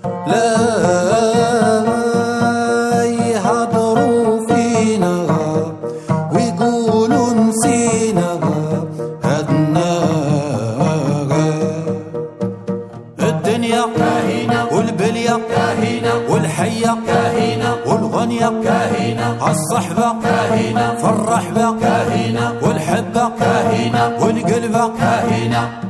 لا يهضروا فينا ويقولوا نسينا هدنا. الدنيا كاهنة والبلية كاهنة والحية كاهنة والغنية كاهنة، الصحبة كاهنة، في الرحبة كاهنة والحبة كاهنة والقلبة كاهنة.